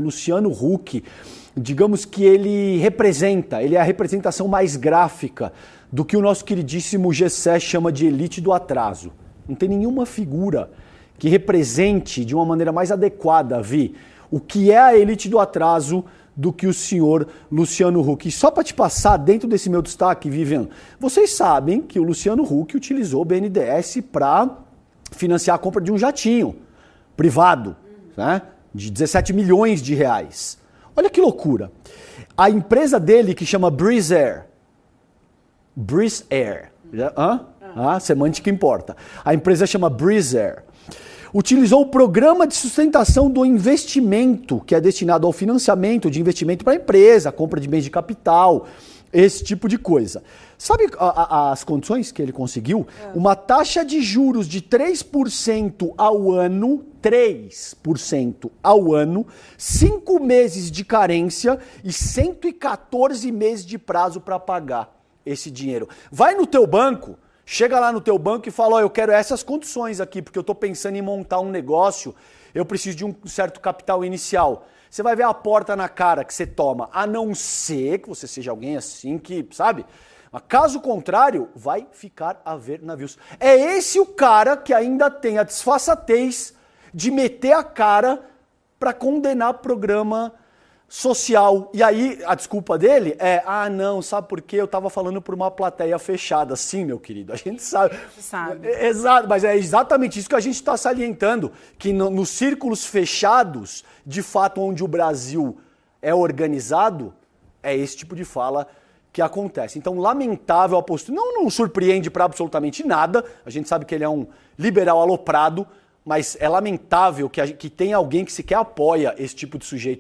Luciano Huck, digamos que ele é a representação mais gráfica do que o nosso queridíssimo Gessé chama de elite do atraso. Não tem nenhuma figura que represente de uma maneira mais adequada, Vi, o que é a elite do atraso do que o senhor Luciano Huck. E só para te passar dentro desse meu destaque, Vivian, vocês sabem que o Luciano Huck utilizou o BNDES para financiar a compra de um jatinho privado, né, de 17 milhões de reais. Olha que loucura. A empresa dele, que chama Breeze Air, semântica importa. A empresa chama Breeze Air. Utilizou o programa de sustentação do investimento, que é destinado ao financiamento de investimento para a empresa, compra de bens de capital, esse tipo de coisa. Sabe as condições que ele conseguiu? Uma taxa de juros de 3% ao ano, 3% ao ano, 5 meses de carência e 114 meses de prazo para pagar esse dinheiro. Vai no teu banco, chega lá no teu banco e fala, eu quero essas condições aqui, porque eu estou pensando em montar um negócio, eu preciso de um certo capital inicial. Você vai ver a porta na cara que você toma, a não ser que você seja alguém assim que, sabe? Mas caso contrário, vai ficar a ver navios. É esse o cara que ainda tem a disfarçatez de meter a cara para condenar programa social. E aí, a desculpa dele é, não, sabe por quê? Eu tava falando por uma plateia fechada. Sim, meu querido, a gente sabe. Exato, mas é exatamente isso que a gente está salientando, que nos círculos fechados, de fato, onde o Brasil é organizado, é esse tipo de fala que acontece. Então, lamentável a postura. Não surpreende para absolutamente nada, a gente sabe que ele é um liberal aloprado, mas é lamentável que tem alguém que sequer apoia esse tipo de sujeito